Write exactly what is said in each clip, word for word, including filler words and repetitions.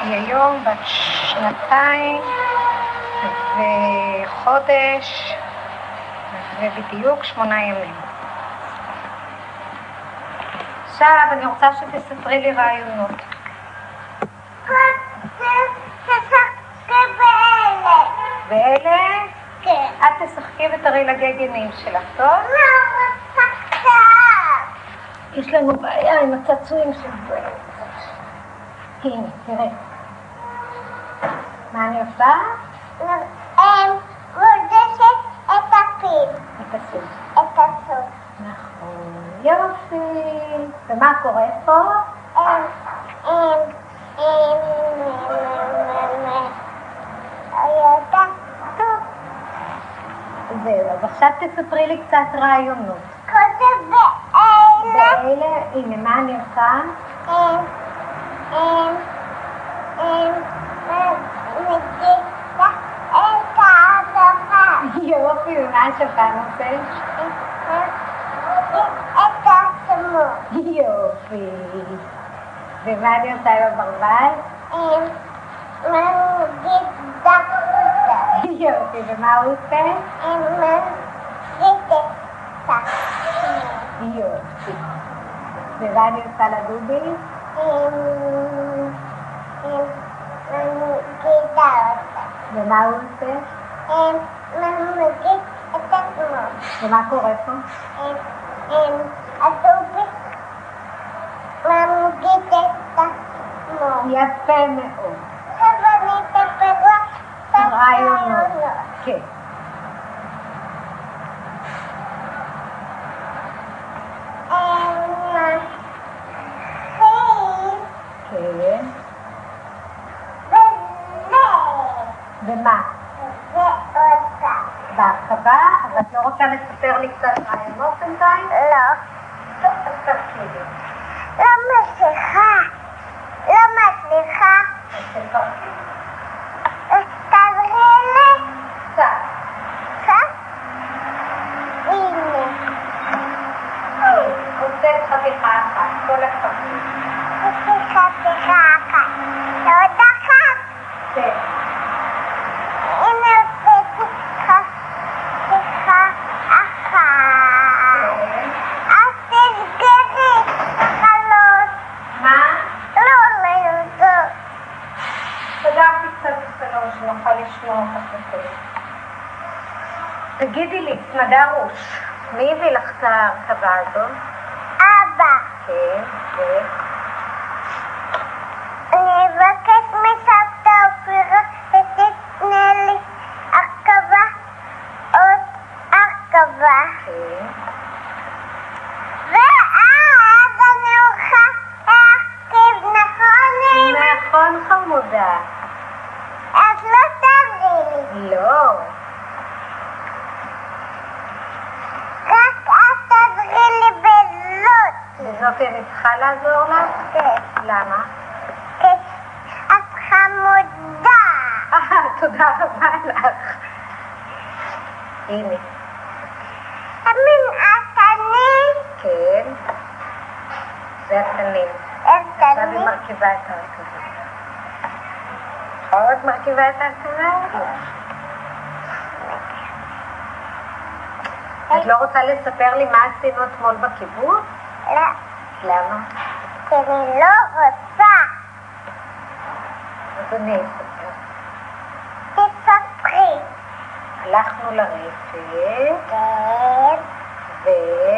היא היום בת שנתיים וחודש ובדיוק שמונה ימים. עכשיו אני רוצה שתספרי לי רעיונות. באלה. באלה? כן. את תשחקי ותראי לגגנים שלך, טוב? לא רוצה קצת. יש לנו בעיה עם הצעצועים של זה. הנה, תראי. מה אני עושה? הם מודשת את הפיל. את הסוס. את הסוס. נכון, יופי. ומה קורה פה? הם, הם, הם, יודעת טוב. זהו, אז עכשיו תספרי לי קצת רעיונות. קודם באלה. באלה, הנה, מה אני עושה? הם, הם, הם, מגישה את האדמה. יופי, ומה השפן עושה? את עצמו. יופי. ומה אני עושה עם הברבל? הם מגידה אותה. יופי, ומה הוא עושה? הם מגידה אותה. יופי. ומה אני עושה לדובי? הם מגידה אותה. ומה הוא עושה? הם מגיד את עצמו. ומה קורה פה? הם, הם, הדובי מגיד את עצמו. יפה מאוד. עכשיו אני אספר לך את רעיונות. כן. כן. ומה? בהרחבה? אבל את לא רוצה לספר לי קצת רעיונות בינתיים? לא. טוב, אז תתחילי. למה סליחה? למה סליחה? אז תפרקי. תעברי לי קצת. קצת? הנה. הוצאת חתיכה אחת, כל הכבוד. סליחה, סליחה אחת. עוד אחת? כן. הנה הוצאתי חתיכה אחת. אז תסגרי חלוץ. מה? לא לידות. סגרתי קצת בסלון שנוכל לשמוע אותך יותר. תגידי לי, סמדה רוש, מי הביא לך את ההרכבה הזאת? אבא. כן, ו... אני אבקש מסבתא אופירה שתתנה לי הרכבה, עוד הרכבה. כן. ואז אני אוכל להרכיב, נכון? נכון חמודה. אז לא תעברי לי. לא. רק את תעברי לי בזאת. וזאת אני צריכה לעזור לך? כן. למה? כי את חמודה. אה, תודה רבה לך. הנה. אמין, את אני? כן. זה התנים. את עכשיו היא אני? מרכיבה את ההרכבה. עוד מרכיבה את ההרכבה? את לא רוצה לספר לי מה עשינו אתמול בקיבוץ? לא. למה? כי אני לא רוצה. אז אני אספר. תספרי. הלכנו לרפת, כן. ו...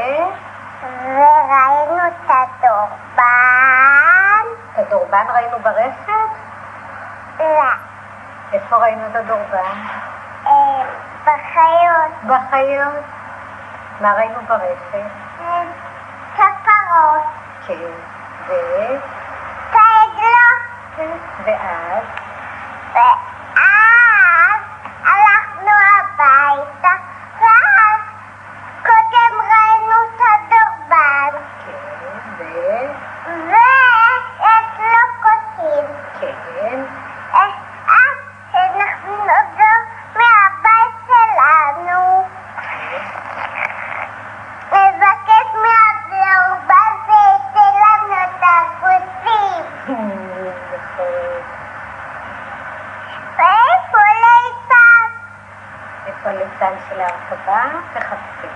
וראינו את הדורבן. את הדורבן ראינו ברפת? לא. איפה ראינו את הדורבן? אה, בחיות. בחיות. מה ראינו ברפת? אה, כפרות. כן. ו... כעגלות. ואז? ואז הלכנו הביתה, ואז קודם ראינו את הדורבן. כן. ו... ויש לו כוסים. כן. אז אנחנו נעבור מהבית שלנו. נבקש מהדורבן וייתן לנו את הכוסים. נכון. בליצן של ההרכבה, תחפשי.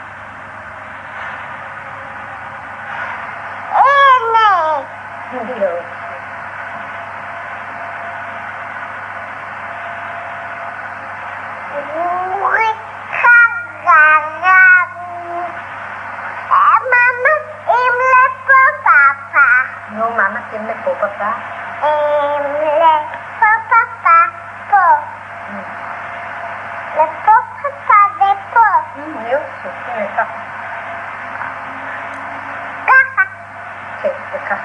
הנה. יופי. אורי חגרם. מאמא, אם לפה פאפה. נו, מה מתאים לפה פפה? אם לפה פאפה, פה. לפה פאפה ופה. יופי, הנה ככה. ככה. כן, וככה.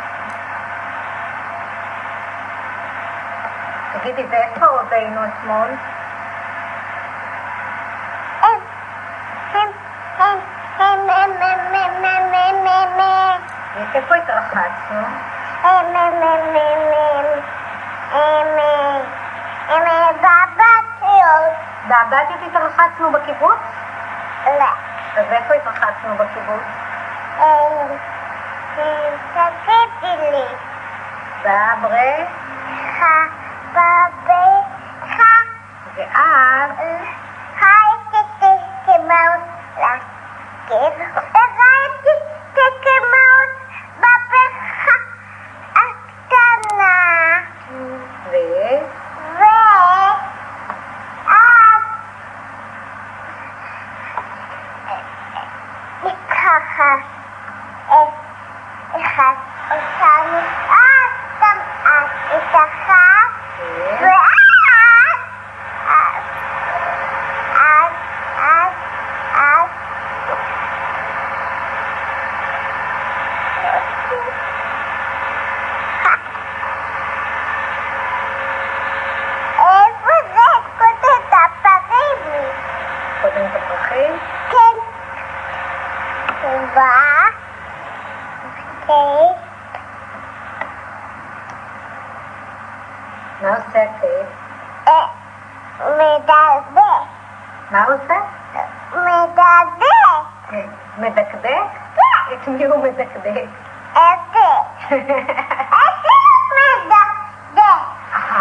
תגידי, ואיפה עוד היינו אתמול? הם, הם, הם, הם, הם, הם, הם, הם, הם, הם, הם. איפה התרחצנו? הם, הם, הם, הם, הם. הם, הם, הם, בבתיות. בעבדיות התרחצנו בקיבוץ? לא. אז איפה התרחצנו בקיבוץ? הם, הם, תגידי לי. באברה, חה, בבחה. ואז הייתי תקמאות להגיד. והייתי תקמאות בבחה הקטנה. ו... ואז ככה אחד אותנו, אז גם את איתך, ואז אז אז אז אז איפה זה קודם את הפרימי? קודם את הפרחים? כן. טובה. אוקיי. מה עושה הטייפ? אה, מדלדק. מה הוא עושה? מדלדק. מדקדק? את מי הוא מדקדק? איפה? איפה מדלדק? אהה,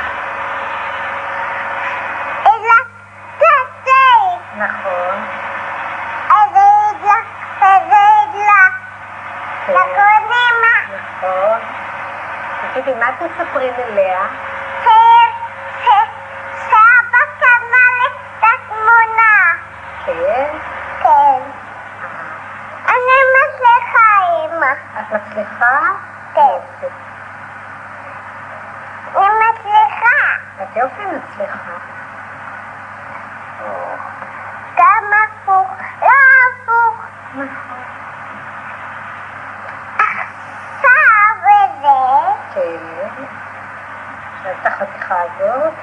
אלא תתי. נכון. איזה אידלה, איזה אידלה. כן, לקונימה. נכון. תגידי, מה תספרים אליה? סבא קנה לי את התמונה. כן? כן. אה, אני מצליחה, אמא. את מצליחה? כן. יופי. אני מצליחה. את יופי מצליחה. גם הפוך, לא הפוך. נכון. עכשיו וזה. כן. עכשיו את החתיכה הזאת.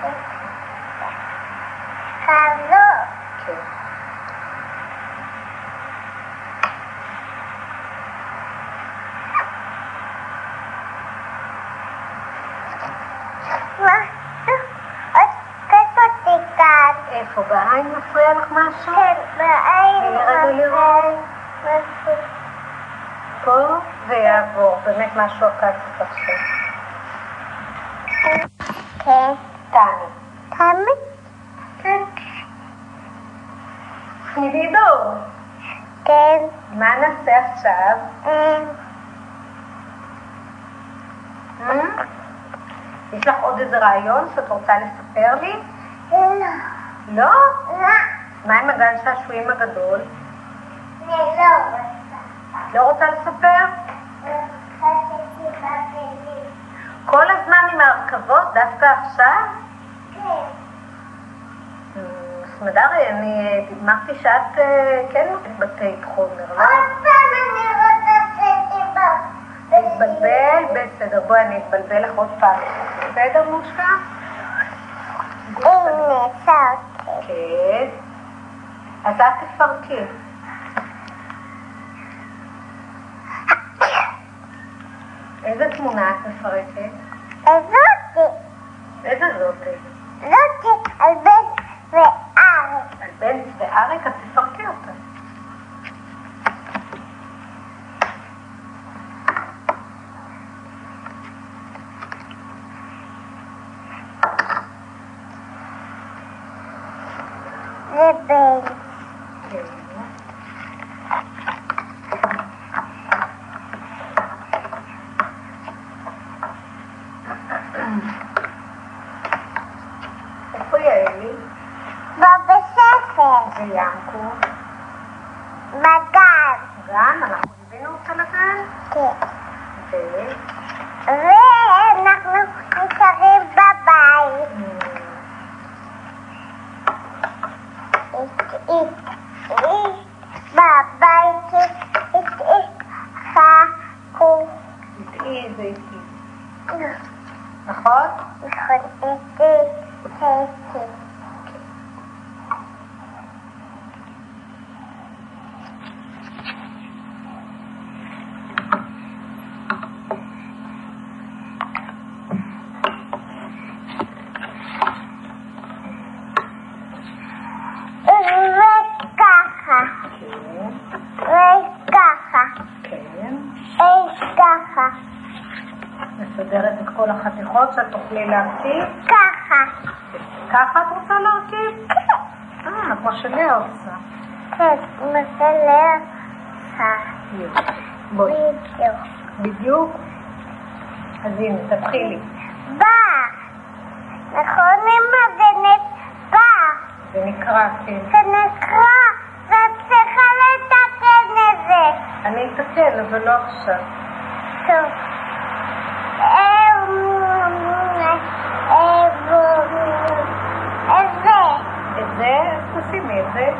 חזור. כן. משהו עוד כזאתי כאן. איפה? בעין מפריע לך משהו? כן, בעין. תני לי רגע לראות. משהו. פה זה יעבור. באמת משהו עקץ אותך עכשיו. כן. תעני. תמיד. כן. תני לי דור. כן. מה נעשה עכשיו? אמ, אה? יש לך עוד איזה רעיון שאת רוצה לספר לי? לא. לא? לא. מה עם הגן שעשועים הגדול? אני לא רוצה. את לא רוצה לספר? חשבתי בבלי. כל הזמן עם ההרכבות, דווקא עכשיו? כן. סמדרי, אני אמרתי שאת אה, כן מתבטאת חומר, לא? עוד פעם אני רוצה שתבוא. להתבלבל? בסדר, בואי אני אתבלבל לך עוד פעם. בסדר, מושקה? הנה, סרטי. כן. אז את תפרקי. איזה תמונה את מפרקת? זאתי. איזה זאתי? זאתי על בן וארץ. על בן ואריק, את תפרקי אותה. זה בן. איפה יעלי? בבית ספר. ויענקו? בגן. גן? אנחנו הבאנו אותה לגן? כן. ו... ואנחנו נשארים בבית. את את את בבית את את חכו. איתי זה איתי. נכון? נכון, את את את וככה. וככה. כן. וככה. מסדרת את כל החתיכות שאת תוכלי להרכיב? ככה. ככה את רוצה להרכיב? אה, כמו שליה עושה. כן, מסלר. בואי. בדיוק. בדיוק? אז הנה, תתחילי. בא. נכון, אמא, זה נקרא. זה נקרא, כן. זה נקרא. ואת צריכה לתקן את זה. אני אתקן, אבל לא עכשיו. טוב. איזה? את זה, תשימי את זה.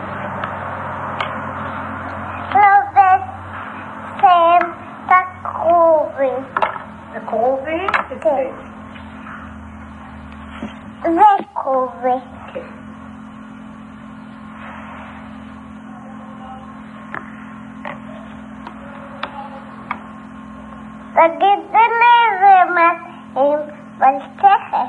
לא בסם תקרובי. זה קרובי? כן. זה קרובי. כן. תגידי לי זה מתאים בלתכף.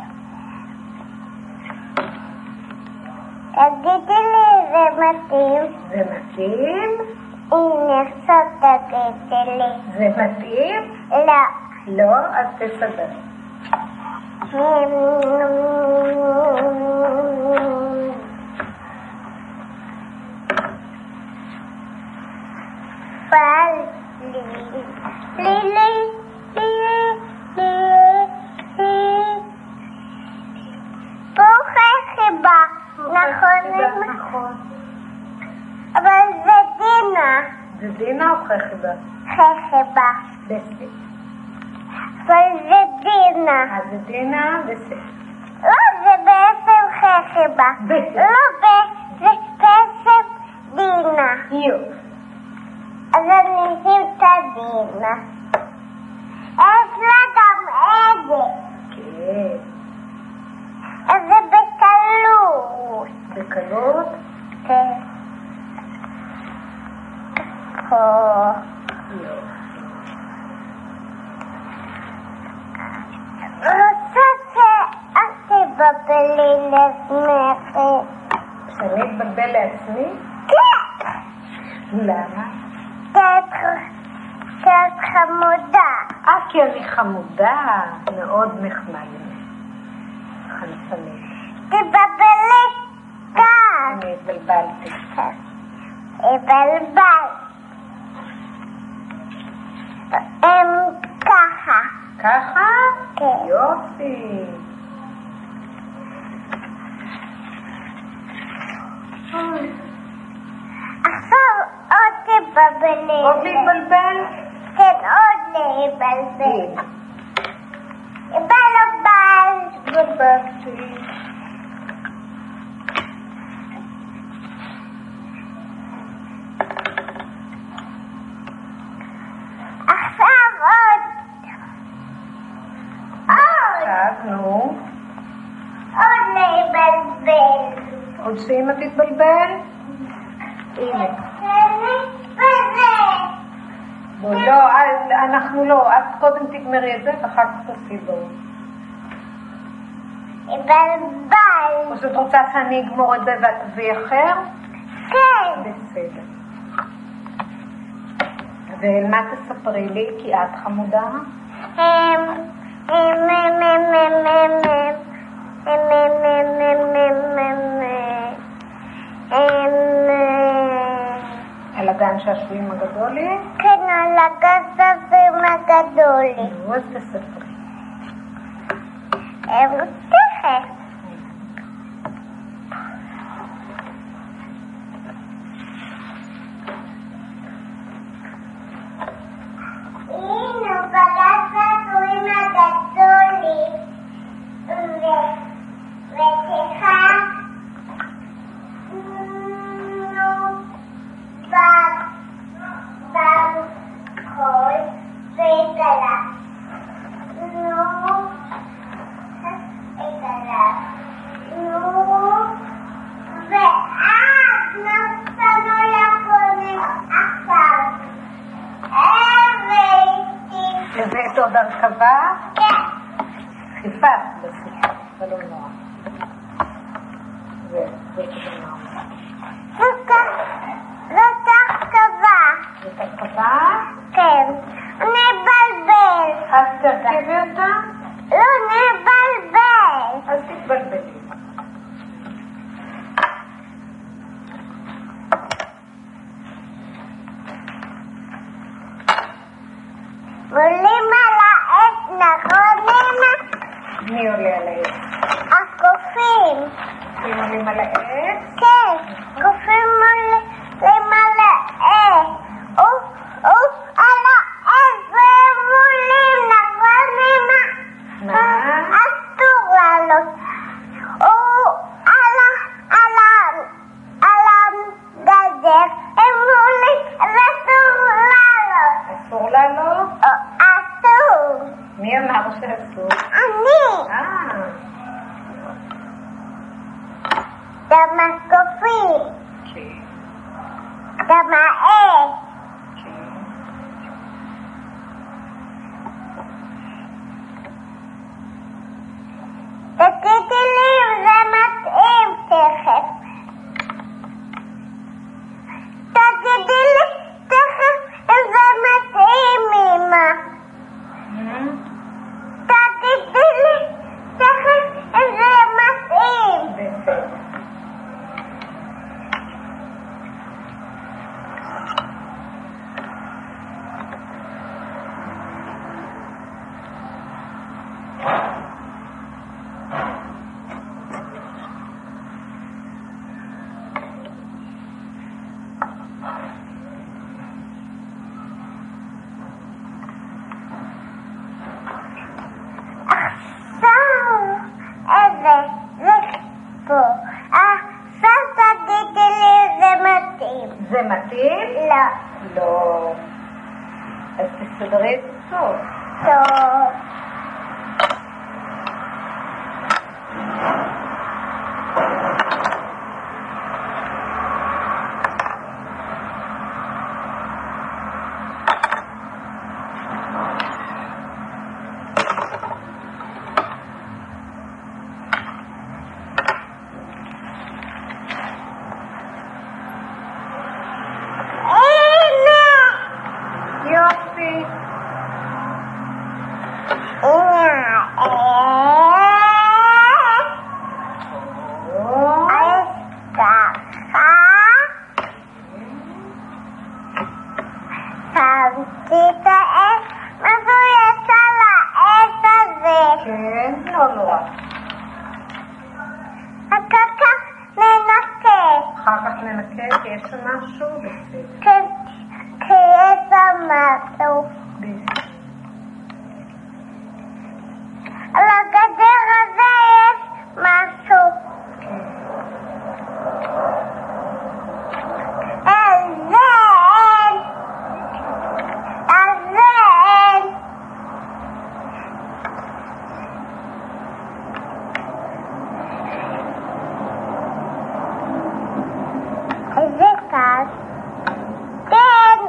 תגידי לי זה מתאים. זה מתאים? הנה עכשיו תגידי לי. זה מתאים? לא. לא? אז תסדר. פעל לי. לי לי. לי לי. לי. פה חכבה. נכון? נכון. אבל זה דינה. זה דינה או חכבה? חכבה. בסדר. אבל זה דינה. אז זה דינה בסדר. לא, זה בעצם חכבה. בסדר. לא, ב- זה בעצם דינה. יופי. אז אני אשים את הדינה. יש לה גם עגל. כן. אז זה בקלות. בקלות? כן. פה. יופי. רוצה שאת תבלבלי לעצמך. שאני אתבלבל לעצמי? כן. למה? כי את חמודה. אה, כי אני חמודה. מאוד נחמד. חנפנית. תבלבלי כאן. אני התבלבלתי. התבלבל. הם ככה. ככה? כן. יופי. עכשיו עוד תבלבלי. עוד להתבלבל? כן, עוד להתבלבל. התבלבל. התבלבלתי. עכשיו עוד. עוד. עכשיו, נו. עוד להתבלבל. עוד שאמא תתבלבל? הנה. וזה. בוא, לא, אנחנו לא. את קודם תגמרי את זה ואחר כך תעשי בו. התבלבל. או שאת רוצה שאני אגמור את זה ואת תביאי אחר? כן. בסדר. ומה תספרי לי? כי את חמודה? הם, הם, הם, הם, הם, הם, הם, הם, הם, הם, הם, הם, הם, הם, הגן שעשועים הגדולי? כן, על הגן שעשועים הגדולי. נו, אז תספרי. תכף. הנה, בגן שעשועים הגדולי. וסליחה, נו, בכל והתגלה. נו, התגלה. נו, ואז נסענו לקונים עכשיו. הבאתי. הבאת עוד הרכבה? כן. חיפת בשיחה, זה לא נורא. זה, זה כזה נורא. זאת הרכבה. זאת הרכבה? כן. נבלבל. אז תרכבי אותה? לא נבלבל. אז תתבלבלי. עולים על העץ, נכון אמא? מי עולה על העץ? הקופים. הם עולים על העץ? כן, קופים עולים על העץ. הוא על העץ והם עולים, נכון אמא? מה? אסור לעלות. הוא על הגדר, הם עולים, אסור לעלות. אסור לעלות? אסור. מי אמר שאסור? אני. אה. גם הקופים. כן. גם העץ. כן. תגידי לי אם זה מתאים תכף. תגידי לי תכף אם זה מתאים אמא. תגידי לי תכף אם זה מתאים. בסדר. זה מתאים? לא. לא. אז תסדרי את זה טוב. טוב. יופי. כן, לא נורא. אחר כך ננקה, כי יש שם משהו בסדר. בסדר. על הגדר הזה יש משהו. על זה אין. על זה אין. זה כאן. כן.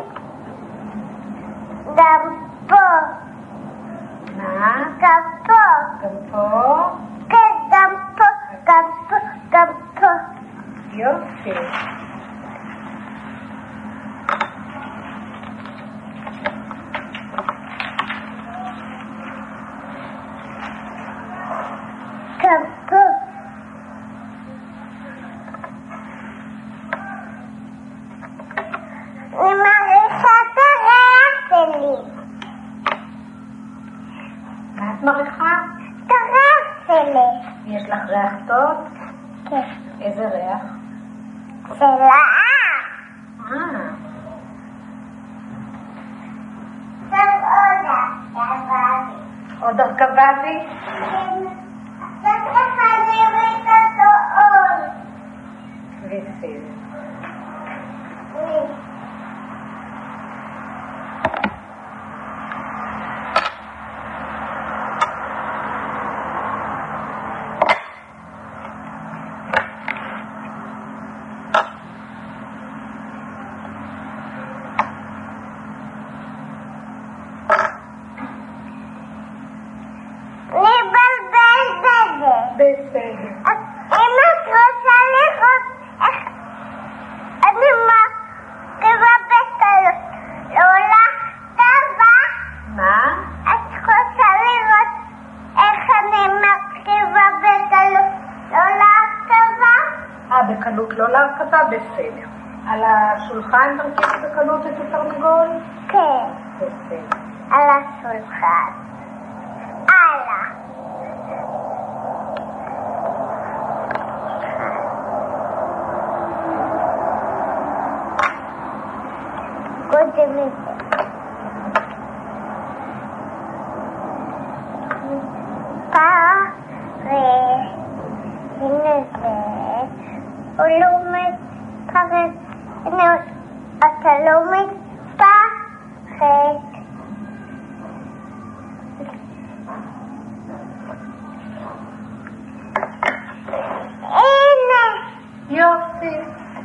גם פה. מה? גם פה. גם פה? כן, גם פה. גם פה. גם פה. יופי. גם פה. אמא מה את מריחה? את הריח שלי. יש לך ריח טוב? כן. איזה ריח? של האף. אה. עכשיו עוד הרכבה. עוד הרכבה בי? עכשיו תפנים את התואר. בסדר. בסדר. אם את רוצה לראות איך אני מרכיבה בקלות, לעולה כתבה. מה? את רוצה לראות איך אני מרכיבה בקלות, לעולה כתבה? אה, בקלות לא להרכבה? בסדר. על השולחן תרכיב בקלות את התרנגול? כן, בסדר. על השולחן. הלאה. קודם לזה. הנה זה, הוא לא מתפרק, הנה אתה לא מתפרק. הנה. יופי.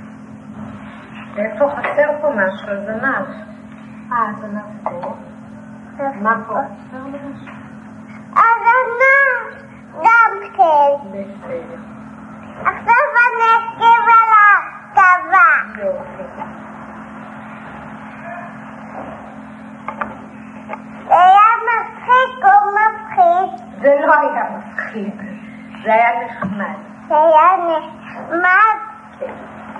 איפה חסר פה משהו? הזנב. אה, הזנב פה. מה פה? הזנב גם כן. בסדר. עכשיו אני אגיב על הכתבה. יופי. זה היה מצחיק או מפחיד? זה לא היה מפחיד. זה היה נחמד. זה היה נחמד. כן.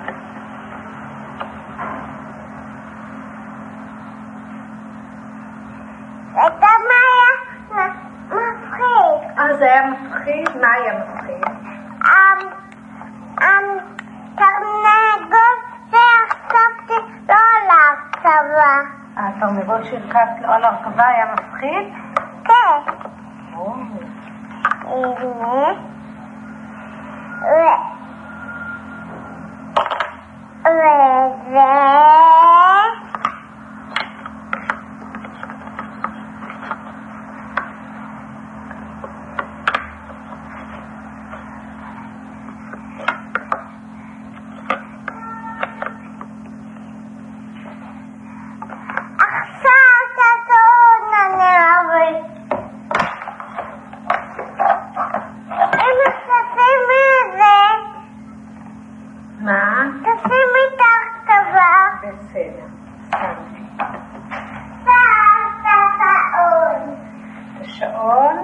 וגם היה מפחיד. אה, זה היה מפחיד? מה היה מפחיד? אמ, אמ, תרנגול שהרכבתי לא להרכבה. אה, התרנגול שהרכבת לו על הרכבה היה מפחיד? כן. או. הנה. ו... וזה... מה? תשימי את ההרכבה. בסדר. שמתי. שמת השעון. את השעון?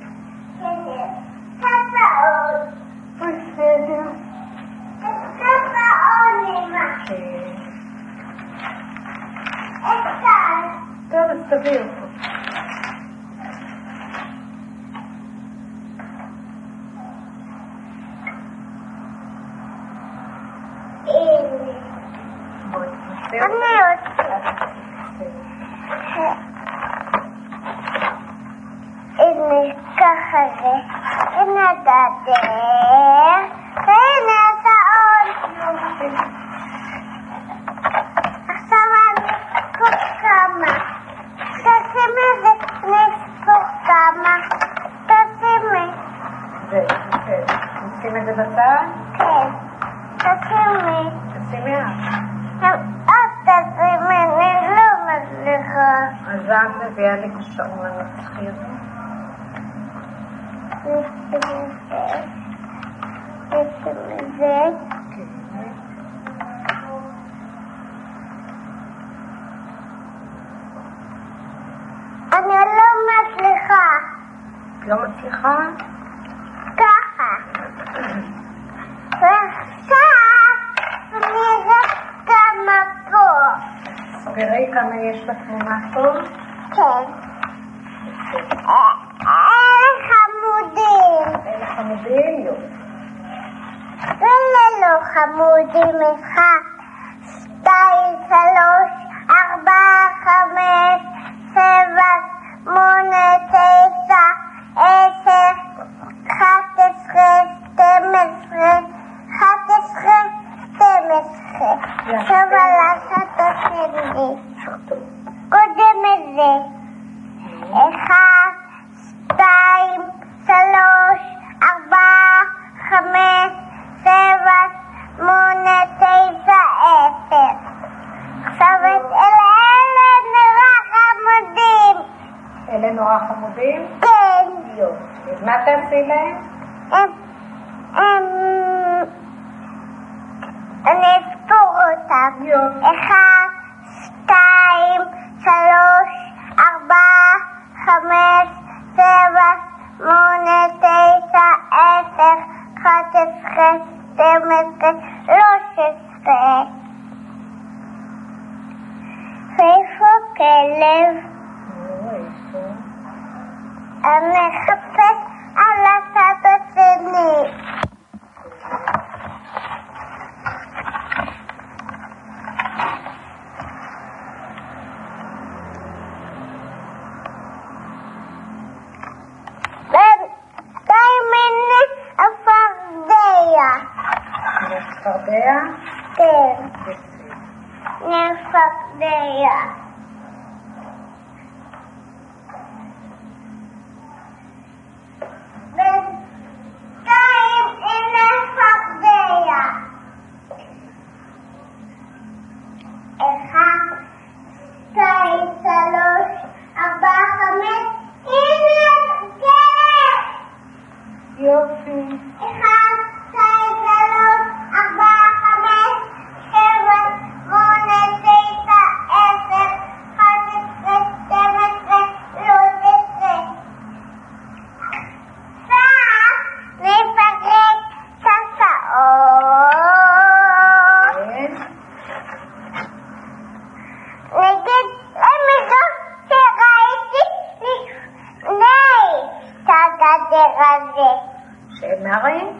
כן, השעון. בסדר. את השעון, אמא. כן. אחד. טוב, אז תביא אותו. הנה. בואי, נסה אני אותו. רוצה. בסדר. הנה, ככה זה. הנה הגדר. והנה השעון. עכשיו אני אספור כמה. תשימי את זה, נספור כמה. תשימי. זהו, בסדר. נשים את זה בצד? כן. תשימי. תשימי את. את תשימי, אני לא מצליחה. אז את מביאה לי את השעון הנצחי הזה. תשימי זה. תשימי זה. כן. אני לא מצליחה. את לא מצליחה? ככה. ועכשיו נראה כמה פה. תראי כמה יש בתמונה פה. כן. בסדר. אה, אה. חמודים משחק. שתיים, שלוש, ארבע, חמש, שבע, שמונה, תשע, עשר, אחת עשרה, שתים עשרה, אחת עשרה, שתים עשרה. עכשיו לעשות השני. קודם לזה. אחד, שתיים, שלוש, ארבע, חמש, שבע, שמונה, תשע, עשר. עכשיו את אלה, אלה נורא חמודים. אלה נורא חמודים? כן. יופי. אז מה תעשי להם? הם, הם... אני אספור אותם. יופי. אחד, שתיים, שלוש, ארבע, חמש, שבע, שמונה, תשע, עשר, אחת עשרה, שתים עשרה, שלוש עשרה. ואיפה כלב? איפה? אני אחפש על הצד השני. בינתיים הנה הפרדיה. הצפרדע? כן, בסדר. הנה הפרדיה. בינתיים הנה הפרדיה. אחד, שתיים, שלוש, ארבע, חמש, הנה כן! יופי. אחד, שתיים, שלוש, ארבע, חמש, שבע, שמונה, תשע, עשר, אחת עשרה, שתים עשרה, שלוש עשרה. עכשיו נפרק את השעות. כן. נגיד למישהו שראיתי לפני את הגדר הזה. שמה ראית?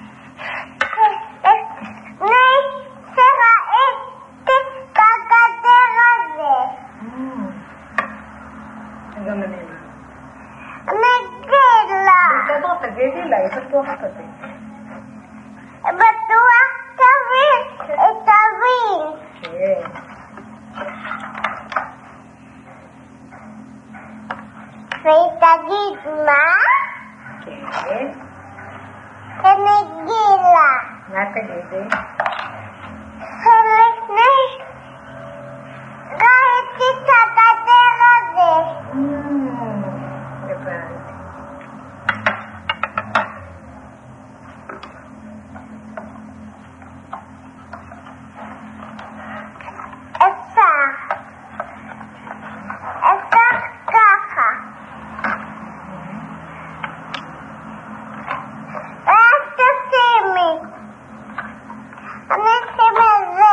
לפני שראיתי את הגדר הזה. גם אני. נגיד לה. בסדר, תגידי לה, היא בטוח תבין. בטוח תבין, תבין. כן. והיא תגיד מה? כן. ונגיד לה. מה תגידי? שלפני ראיתי את הגדר הזה. הבנתי. אפשר. אפשר ככה. ואז תשימי. אני אשים את זה.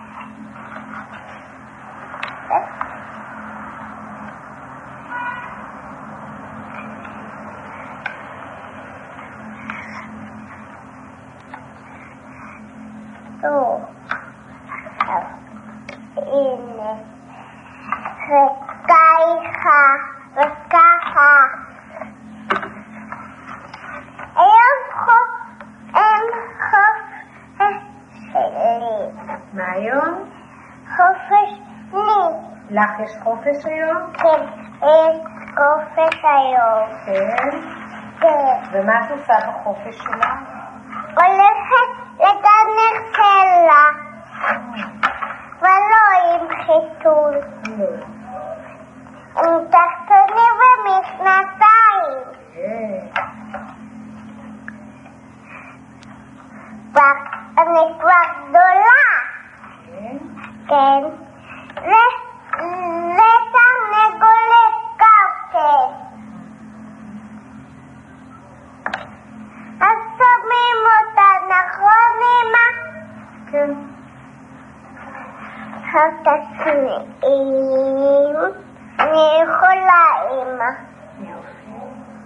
טוב. הנה. וככה. וככה. היום חוף. אין חופש שלי. מה היום? חופש לי. לך יש חופש היום? כן, יש חופש היום. כן. כן. ומה את עושה בחופש שלה? הולכת לגן שלה. ולא עם חיתול. לא. עם תחתונים ומכנסיים. כן. אני כבר גדולה. כן. כן. ותרנגולת קרקט. אז שמים אותה, נכון אמא? כן. התסמיעים. אני יכולה אמא. יופי.